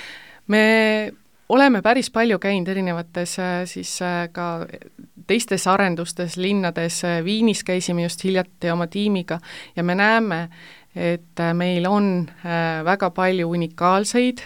Me oleme päris palju käinud erinevates siis ka teistes arendustes, linnades, Viinis käisime just hiljati oma tiimiga ja me näeme, et meil on väga palju unikaalseid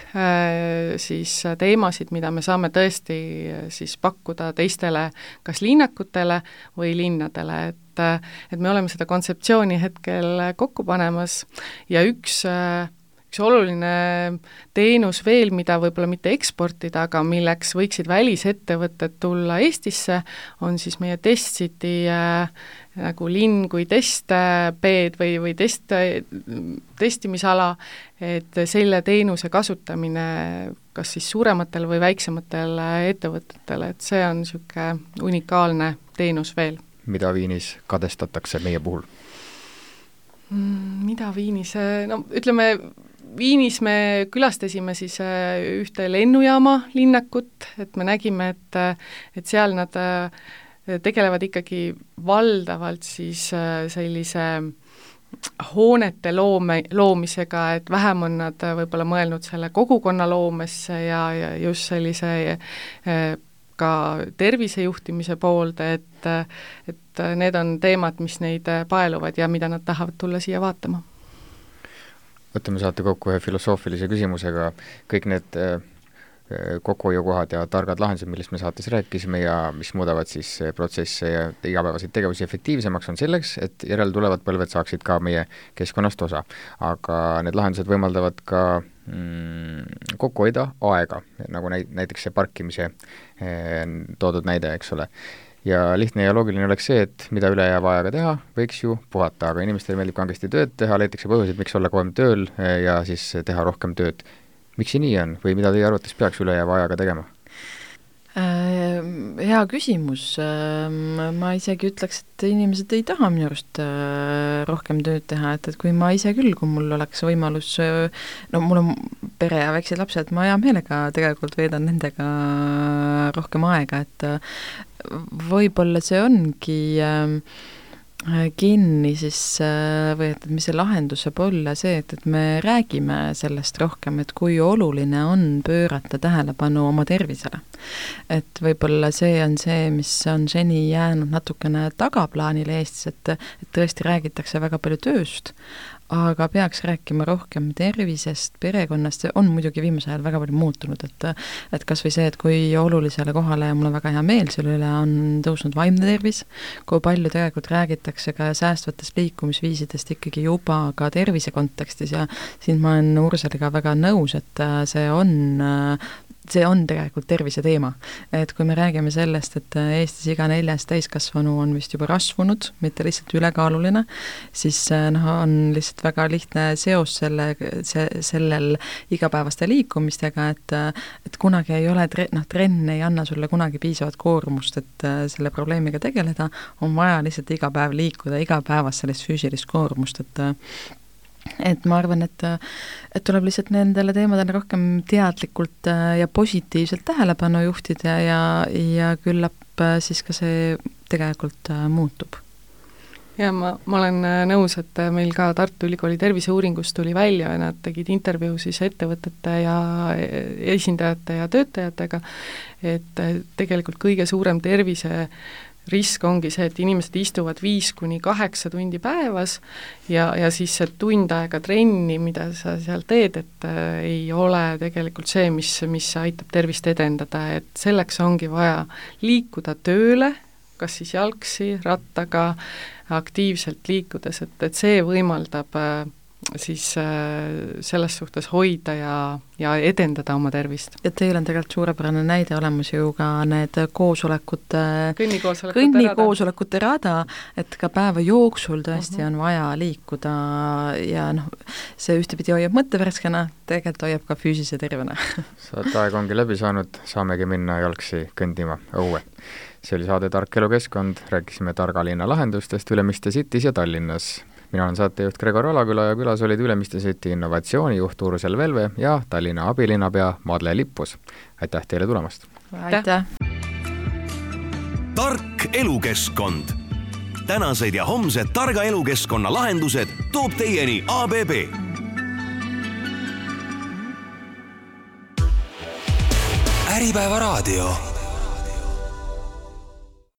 siis teemasid, mida me saame tõesti siis pakkuda teistele kas linnakutele või linnadele, et, et me oleme seda kontseptsiooni hetkel kokku panemas ja üks üks oluline teenus veel, mida võib-olla mitte eksportida, aga milleks võiksid välisettevõtted tulla Eestisse, on siis meie testcity äh, nagu linn kui testbed või, või test, testimisala, et selle teenuse kasutamine kas siis suurematel või väiksematel ettevõtetel, et see on niisugune unikaalne teenus veel. Mida Viinis kadestatakse meie puhul? Mm, mida Viinis, no ütleme, Viinis me külastasime siis ühte lennujaama linnakut, et me nägime, et, et seal nad tegelevad ikkagi valdavalt siis sellise hoonete loome, loomisega, et vähem on nad võib-olla mõelnud selle kogukonna loomesse ja, ja just sellise ka tervisejuhtimise poolde, et, et need on teemad, mis neid paeluvad ja mida nad tahavad tulla siia vaatama. Võtame saate kokku ühe filosoofilise küsimusega, kõik need kokkuhoiukohad ja targad lahendused, millest me saates rääkisime ja mis muudavad siis protsesse ja igapäevaseid tegevusi efektiivsemaks, on selleks, et järeltulevad põlved saaksid ka meie keskkonnast osa. Aga need lahendused võimaldavad ka mm, kokku hoida aega, nagu näiteks see parkimise eh, toodud näide, eks ole. Ja lihtne ja loogiline oleks see, et mida üle jääva ajaga teha, võiks ju puhata, aga inimestele meeldib kangesti tööd teha, leitakse põhjuseid, miks olla kauem tööl ja siis teha rohkem tööd. Miks see nii on või mida teie arvates peaks üle jääva ajaga tegema? Hea küsimus. Ma isegi ütleks, et inimesed ei taha minu arust rohkem tööd teha, et, et kui ma ise küll, kui mul oleks võimalus, no mul on pere ja väiksed lapsed, ma hea meelega tegelikult veedan nendega rohkem aega, et võib-olla see ongi kinni siis, või et mis see lahendus saab olla see, et, et me räägime sellest rohkem, et kui oluline on pöörata tähelepanu oma tervisele. Et võib-olla see on see, mis on seni jäänud natukene tagaplaanile Eestis, et, et tõesti räägitakse väga palju tööst, aga peaks rääkima rohkem tervisest, perekonnast, see on muidugi viimasel ajal väga palju muutunud, et, et kas või see, et kui olulisele kohale ja mul on väga hea meel selle üle, on tõusnud vaimne tervis, kui palju tegelikult räägitakse ka säästvatest liikumisviisidest ikkagi juba ka tervise kontekstis ja siin ma olen Urseliga väga nõus, et see on see on tegelikult tervise teema. Et kui me räägime sellest, et Eestis iga neljas täiskasvanu on vist juba rasvunud, mitte lihtsalt ülekaaluline, siis noh, on lihtsalt väga lihtne seos selle, se, sellel igapäevaste liikumistega, et, et kunagi ei ole, tre, noh, trenn ei anna sulle kunagi piisavat koormust, et selle probleemiga tegeleda, on vaja lihtsalt iga päev liikuda, iga päevas sellist füüsilist koormust, et et ma arvan, et, et tuleb lihtsalt nendele teemadele rohkem teadlikult ja positiivselt tähelepanu juhtida ja, ja küllap siis ka see tegelikult muutub. Ja ma, ma olen nõus, et meil ka Tartu Ülikooli terviseuuringus tuli välja ja nad tegid intervjuu siis ettevõtete ja esindajate ja töötajatega, et tegelikult kõige suurem tervise risk ongi see, et inimesed istuvad viis kuni kaheksa tundi päevas ja, ja siis see tund aega trenni, mida sa seal teed, et äh, ei ole tegelikult see, mis, mis aitab tervist edendada, et selleks ongi vaja liikuda tööle, kas siis jalgsi, rattaga, aktiivselt liikudes, et, et see võimaldab äh, siis äh, selles suhtes hoida ja, ja edendada oma tervist. Ja teil on tegelikult suurepärane näide olemas ju ka need koosolekute kõnnikoosolekute, kõnnikoosolekute rada, et ka päeva jooksul tõesti uh-huh. on vaja liikuda ja noh, see ühtepidi hoiab mõttevärskena, tegelikult hoiab ka füüsise tervena. Saate aeg ongi läbi saanud, saamegi minna jalgsi kõndima õue. See oli saade Tark elukeskkond, rääkisime targa linna lahendustest Ülemiste City's ja Tallinnas. Mina olen saatejuht Gregor Alaküla ja külas olid Ülemiste City innovatsioonijuht Ursel Velve ja Tallinna abilinnapea Madle Lippus. Aitäh teile tulemast! Aitäh! Tark elukeskkond. Tänased ja homsed targa elukeskkonna lahendused toob teieni A B B. Äripäeva raadio.